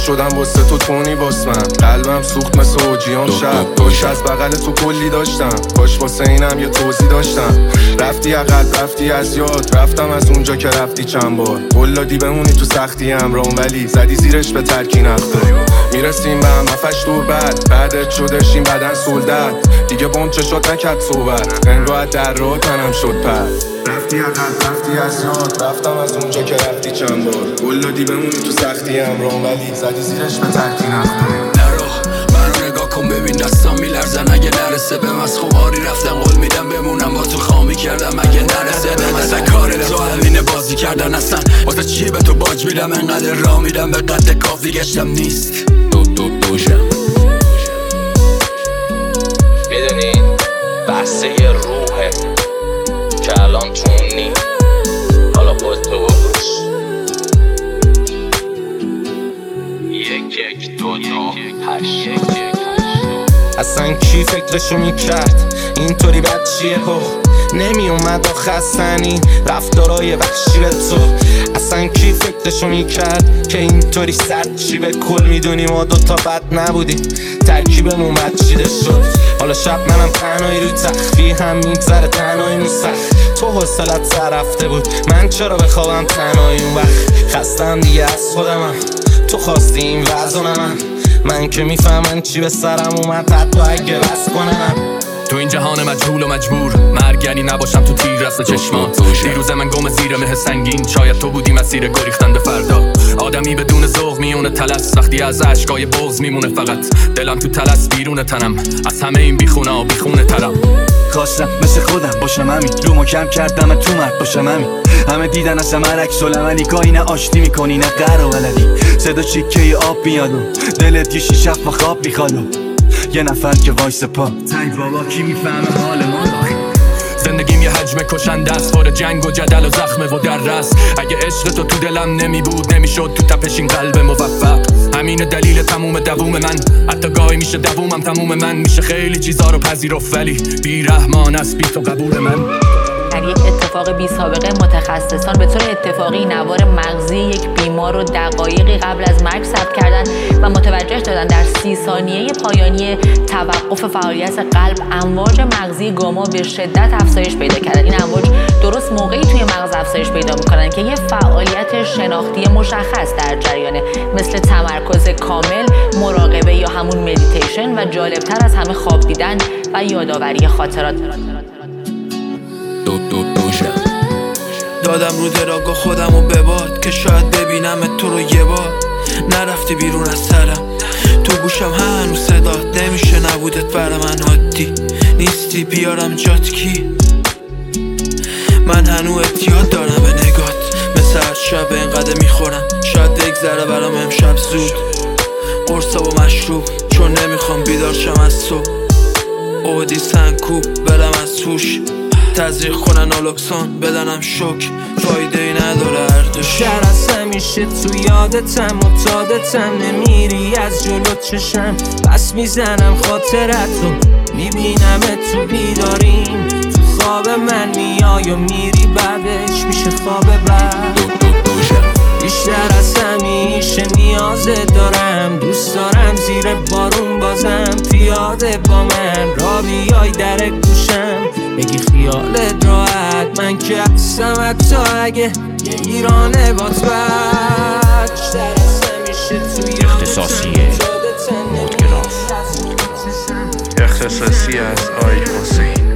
شدم واسه تو تونی باس من. قلبم سوخت مثل اوجیان شب. کاش از بغل تو کلی داشتم، کاش واسه اینم یه توضیح داشتم. رفتی عقب رفتی از یاد، رفتم از اونجا که رفتی چند بار. قلادی بمونی تو سختی امرام، ولی زدی زیرش به ترکی نخته. میرسیم به هم مفش دور بعدت شدشیم بدن سلدت. دیگه بام چشات نکرد صحبت، انگاه در راه تنم شد پد. رفتی عقب رفتی از یاد، رفتم از اونجا که رفتی چند بار. قلادی بمونی تو سختی امرام، ولی زدی زیرش به ترکی نخته. منو نگاه کن ببین دستان میلرزن اگه نرسه به از خماری رفتم. قول میدم بمونم با تو خامی کردم اگه نرسه به مثلا کار تو همینه بازی کردن اصلا. واسه چی به تو باج میدم انقدر راه میدم به قد کافی گشتم نیست. دوشم میدونین بحثه یه روحه که الان تو اونی، حالا خود تو بگوش. 1 2 8 اصلا کی فکرشو میکرد اینطوری بد چیه هو نمی اومد آخستنی رفتارای وحشی به تو. اصلا کی فکرشو میکرد که اینطوری سرد چی به کل میدونی ما دوتا بد نبودیم، ترکیبمون بد چیده شد. حالا شب منم تنهایی روی تخفی هم میگذره تنهایی موسخ. تو حوصلت سر رفته بود من چرا بخوابم تنهایی اون وقت. خستم دیگه از خودمم تو خواستی این وزنم. من که میفهمم چی به سرم اومد حتی اگه بس کنم. تو این جهان مجهول و مجبور مرگ یعنی نباشم تو تیر رفت چشمات. دیروز من گم زیر مه سنگین، شاید تو بودی مسیر گریختن به فردا. آدمی بدون ذوق میونه تلس، وقتی از اشکای بغض میمونه فقط. دلم تو تلس بیرون تنم، از همه این بیخونه بیخونه ترم. خواستم مثل خودم باشم همین، رومو کم کردم تو مرد باشم همین. همه دیدن از همه عکس العملی، گاهی نه آشتی میکنی نه قرار ولدی. صدا چیکه آب میادو دلت یه شیشه و خواب میخوادو. یه نفر که وایس پا تای بابا کی میفهمه حال ما. زندگیم یه حجم کشنده است، پر جنگ و جدل و زخمه و درس. اگه عشق تو دلم نمی بود نمیشد تو تپش این قلب موفق. همین دلیل تموم دووم من، حتی گاهی میشه دوومم تموم من. میشه خیلی چیزا رو پذیرفت ولی بی‌رحمان است بی تو قبول من. در یک اتفاق بی سابقه متخصصان به طور اتفاقی نوار مغزی یک بیمار رو دقایقی قبل از مرگ ثبت کردن و متوجه شدن در 30 ثانیه پایانی توقف فعالیت قلب امواج مغزی گاما به شدت افزایش پیدا کردن. این امواج درست موقعی توی مغز افزایش پیدا میکنن که یه فعالیت شناختی مشخص در جریانه، مثل تمرکز کامل، مراقبه یا همون مدیتیشن و جالبتر از همه خواب دیدن و یادآوری خاطرات. دوشم دادم رو دراگاه خودم و بباد که شاید ببینم تو رو یه بار. نرفتی بیرون از سرم، تو گوشم هنوز صدات نمیشه نبودت برا من عادی. نیستی بیارم جات کی، من هنوز اعتیاد دارم به نگات. مثل هر شب اینقدر میخورم شاید بگذره برام امشب زود. قرصا و مشروب چون نمیخوام بیدار شم از صبح. اودی سنکوب برم از توش، تزریق کنن آلوکسان بدنم شوک، فایده ای نداره هر دوش. شهر از همیشه تو یادتم و تادتم، نمیری از جلو چشم بس میزنم خاطرتو. میبینم تو بیداریم تو خواب من میای و میری بعدش میشه خواب بعد. بیشتر از همیشه نیازت دارم، دوست دارم زیر بارون بازم پیاده با من را بیای در گوشم بگی خیالت راحت. من که هستم حتی اگه یه ایرانه بات بد. بیشتر از همیشه توی اختصاصیه مدگراف، اختصاصی از آی حسین.